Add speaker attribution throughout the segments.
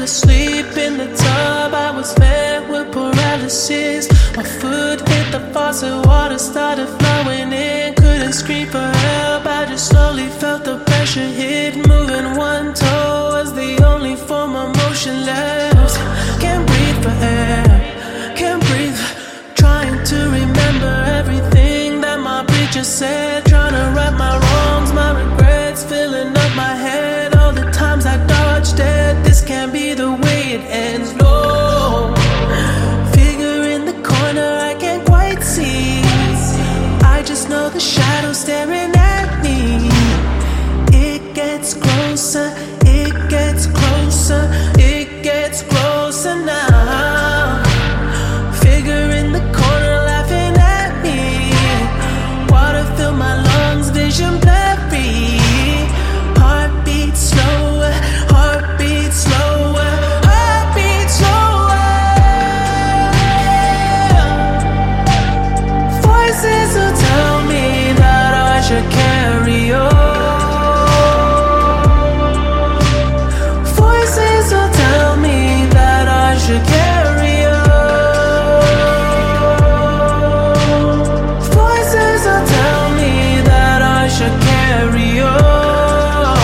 Speaker 1: fell asleep in the tub. I was met with paralysis. My foot hit the faucet, water started flowing in. Couldn't scream for help, I just slowly felt the pressure hit. Moving one toe was the only form of motion left. Can't breathe for air, can't breathe. Trying to remember everything that my preacher said. Trying to right my wrongs, my regrets filling up my head. All the times I dodged it, this can't be the way it ends. No, figure in the corner I can't quite see. I just know the shadow staring at me. It gets closer, it gets closer, it gets closer now. Figure in the corner laughing at me. Water fill my lungs, vision blurry. Heartbeat slower, heartbeat slower, heartbeat slower. Voices will tell me that I should carry on. Voices will tell me that I should carry on. Voices will tell me that I should carry on.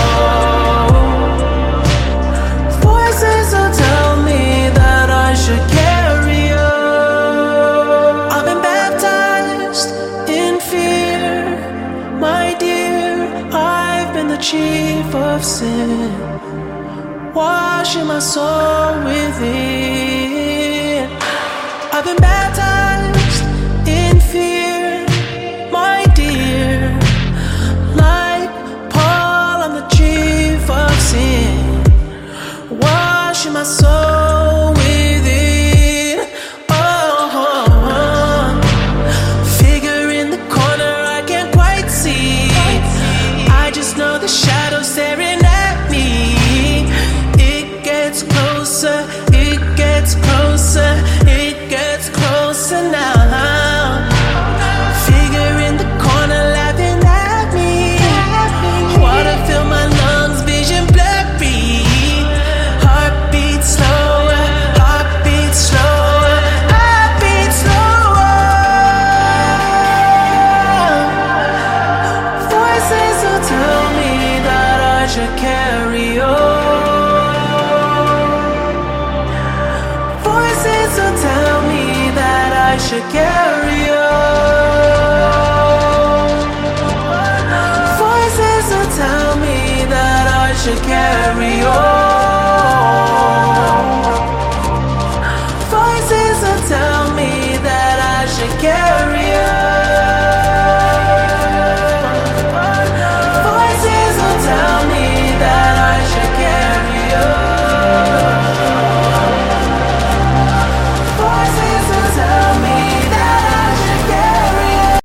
Speaker 1: Voices will tell me that I should carry on. I've been baptized in fear, my dear. I've been the chief of sin, washing my soul within. I've been baptized in fear, my dear. Like Paul, I'm the chief of sin, washing my soul within. Oh, figure in the corner I can't quite see. I just know the shadow staring at me. It gets closer, it gets closer, it gets closer now. Figure in the corner laughing at me. Water fill my lungs, vision blurry. Heartbeat slower, heartbeat slower, heartbeat slower. Voices will tell me that I should carry on. Voices will tell me that I should carry on. Voices will tell me that I should carry on.